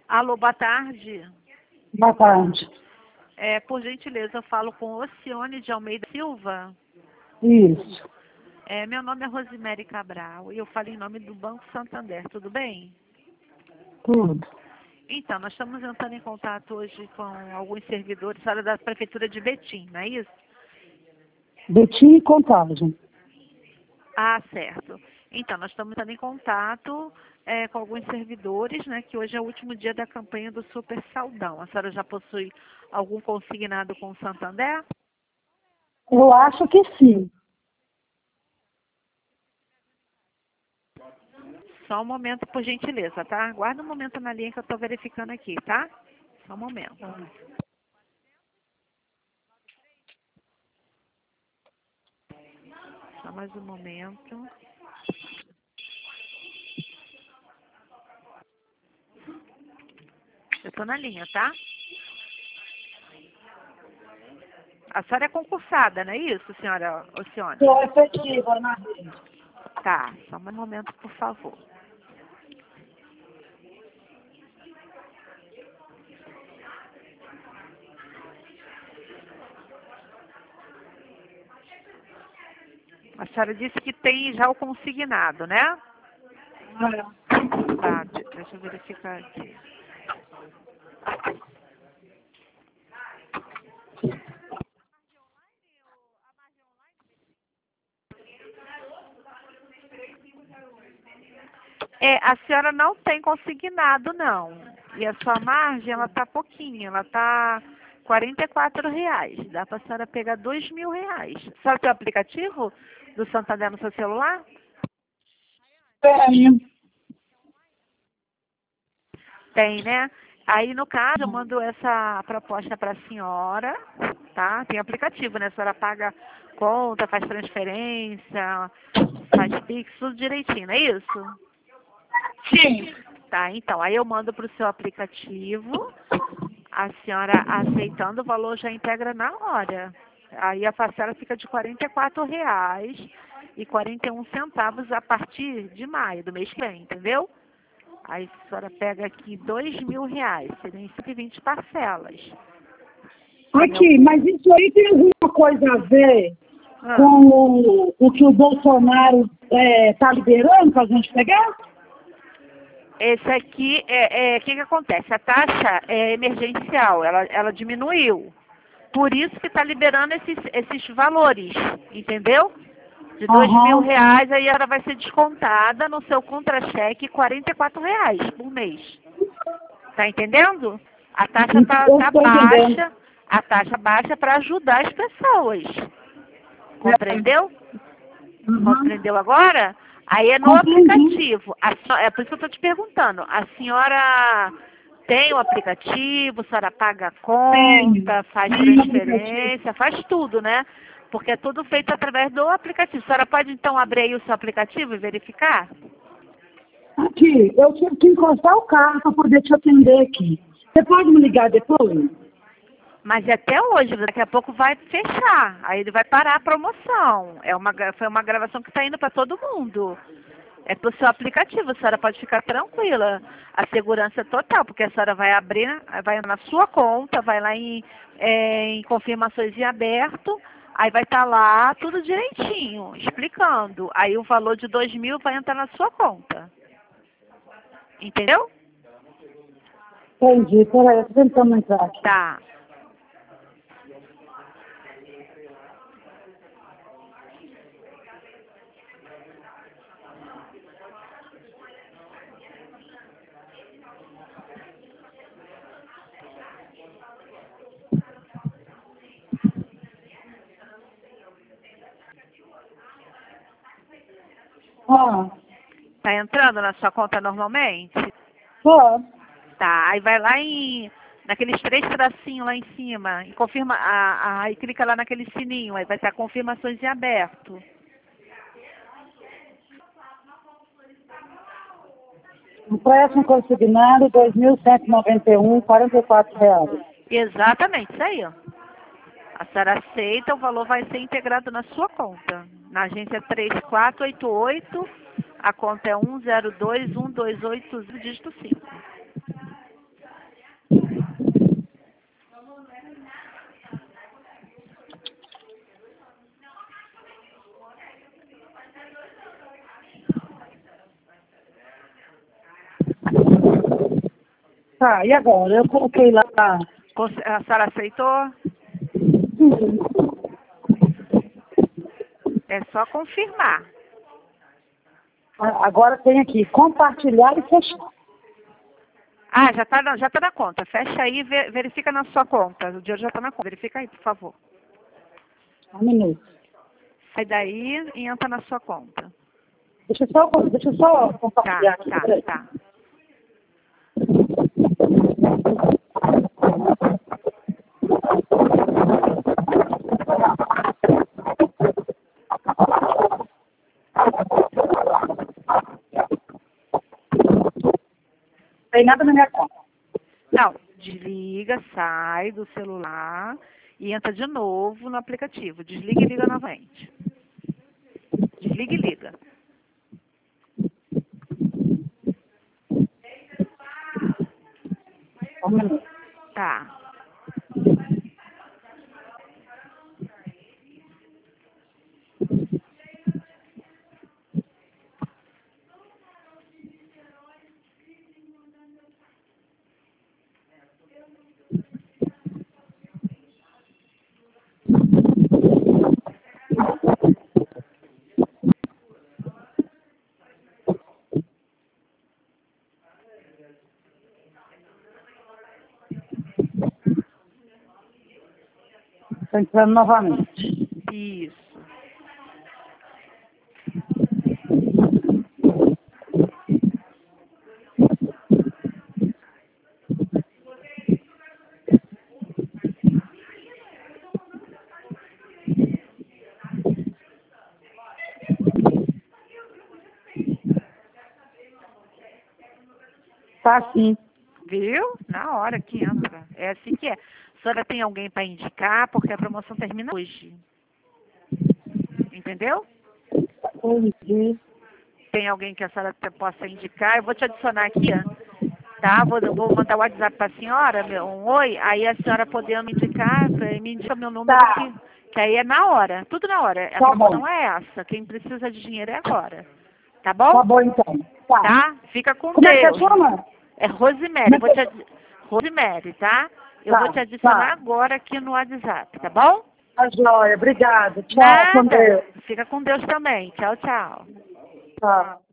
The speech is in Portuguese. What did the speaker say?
Alô, boa tarde. Boa tarde. Por gentileza, eu falo com Ocione de Almeida Silva. Isso, Meu nome é Rosemary Cabral e eu falo em nome do Banco Santander, tudo bem? tudo. Então, nós estamos entrando em contato hoje com alguns servidores da Prefeitura de Betim, não é isso? Betim e Contagem. Ah, certo. Então, nós estamos entrando em contato com alguns servidores, né, que hoje é o último dia da campanha do Super Saldão. A senhora já possui algum consignado com o Santander? Eu acho que sim. Só um momento, por gentileza, tá? Aguarda um momento na linha que eu estou verificando aqui, tá? Só um momento. Só mais um momento. Eu estou na linha, tá? A senhora é concursada, não é isso, senhora Ocione? Sou efetiva na rede. Tá, só um momento, por favor. A senhora disse que tem já o consignado, né? Tá, deixa eu verificar aqui. A senhora não tem consignado, não. E a sua margem, ela tá pouquinho, ela tá R$ 44. Dá para a senhora pegar R$ 2.000. A senhora tem o aplicativo do Santander no seu celular? Tenho. Tem, né? Aí, no caso, eu mando essa proposta para a senhora, tá? Tem aplicativo, né? A senhora paga conta, faz transferência, faz Pix, tudo direitinho, não é isso? Sim. Tá, então, aí eu mando para o seu aplicativo, a senhora aceitando, o valor já integra na hora. Aí a parcela fica de R$ 44,41 a partir de maio do mês que vem, entendeu? Aí a senhora pega aqui R$ 2.000, seriam em 120 parcelas. Aqui, mas isso aí tem alguma coisa a ver Ah, com o que o Bolsonaro está liberando para a gente pegar? esse aqui, o que acontece? A taxa é emergencial, ela diminuiu. Por isso que está liberando esses valores, entendeu? De R$ 2.000, Aham. aí ela vai ser descontada no seu contra-cheque R$ 44 por mês. Tá entendendo? A taxa Eu tá estou entendendo. baixa, a taxa baixa para ajudar as pessoas. Compreendeu? Aham. Compreendeu agora? Aí é no Compreendi. aplicativo. É por isso que eu estou te perguntando. A senhora tem o aplicativo, a senhora paga a Tenho. conta, faz Tenho aplicativo. transferência, faz tudo, né? Porque é tudo feito através do aplicativo. A senhora pode então abrir aí o seu aplicativo e verificar? Aqui, eu tive que encostar o carro para poder te atender aqui. Você pode me ligar depois? Mas é até hoje, daqui a pouco vai fechar. Aí ele vai parar a promoção. Foi uma gravação que está indo para todo mundo. É pro seu aplicativo, a senhora pode ficar tranquila. A segurança é total, porque a senhora vai abrir, vai na sua conta, vai lá em confirmações em aberto, aí vai estar lá tudo direitinho, explicando. Aí o valor de 2.000 vai entrar na sua conta. Entendeu? Entendi. Peraí, eu tô tentando entrar aqui. Tá. Ah, Tá entrando na sua conta normalmente? pô. Tá. Aí vai lá naqueles três tracinhos lá em cima, e confirma, aí clica lá naquele sininho, aí vai estar confirmações em aberto. Empréstimo consignado, 2.191, R$ 44. Exatamente, isso aí, ó. A senhora aceita, o valor vai ser integrado na sua conta. Na agência 3488, a conta é 102128, dígito 5. Tá, e agora? Eu coloquei lá. A senhora aceitou? É só confirmar. Agora tem aqui, compartilhar e fechar. Ah, já tá na conta. Fecha aí e verifica na sua conta. O dinheiro já tá na conta. Verifica aí, por favor. Um minuto. Sai daí e entra na sua conta. Deixa eu só compartilhar. Tá. Não tem nada na minha conta. Não, desliga, sai do celular e entra de novo no aplicativo. Desliga e liga novamente. Desliga e liga. Um minuto. Tá. Estou entrando novamente. Isso. Tá sim. Viu? Na hora que entra. É assim que é. A senhora tem alguém para indicar, porque a promoção termina hoje. Entendeu? Entendi. Tem alguém que a senhora possa indicar? Eu vou te adicionar aqui, tá? Vou mandar o WhatsApp para a senhora, um oi, aí a senhora poder me indicar, me indica meu número Tá. que aí é na hora, tudo na hora. A Tá promoção bom. é essa. Quem precisa de dinheiro é agora. Tá bom? Tá bom, então. Tá. Tá? Fica com Como é que Deus. você chama? É Rosemary. Como é que... Rosemary, tá? Eu Tá, vou te adicionar tá. agora aqui no WhatsApp, tá bom? Tá joia. Obrigada. Tchau. Com Nada. Deus. Fica com Deus também. Tchau, tchau. Tchau.